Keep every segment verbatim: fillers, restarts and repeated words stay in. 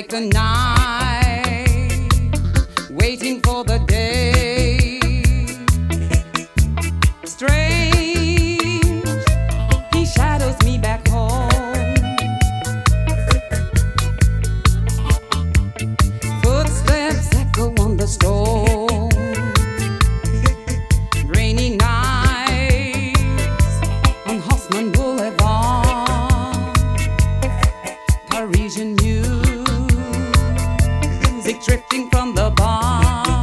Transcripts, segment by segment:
like the night, waiting for the day. Strange, he shadows me back home. Footsteps echo on the stone. Rainy nights on Haussmann Boulevard. Parisian music drifting from the bar.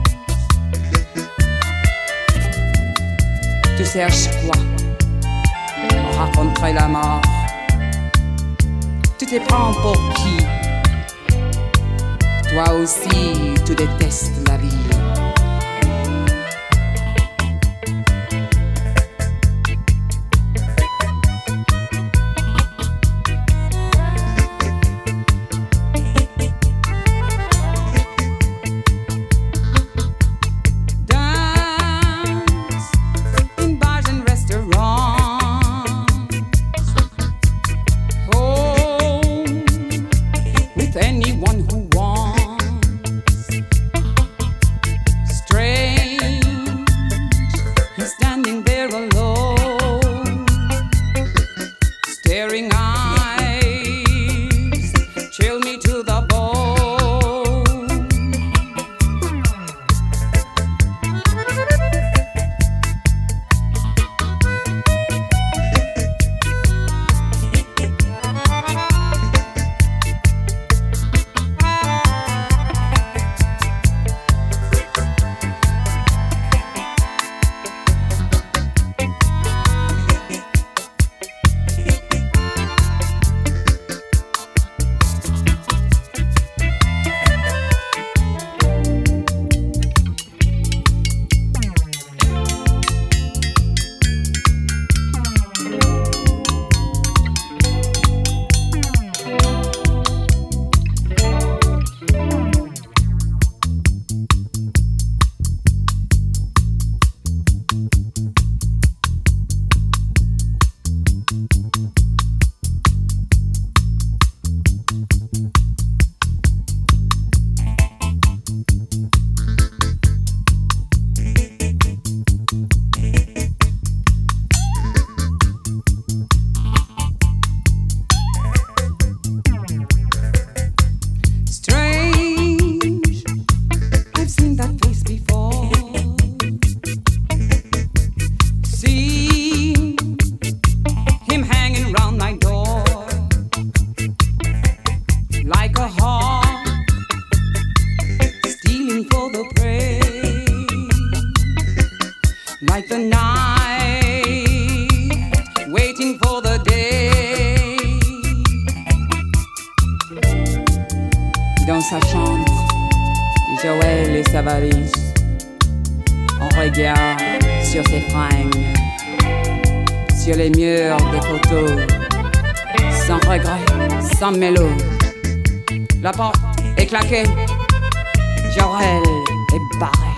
Tu cherches quoi? Rencontrer la mort. Tu te prends pour qui? Toi aussi, tu détestes la vie. Anyone who wants. Strange, he's standing there alone. Staring eyes chill me to the bone. Like a hawk, stealing for the prey. Like the night, waiting for the day. Dans sa chambre, Joël et sa valise. On regarde sur ses fringues, sur les murs des photos, sans regret, sans mélo. La porte est claquée, Jorel est barré.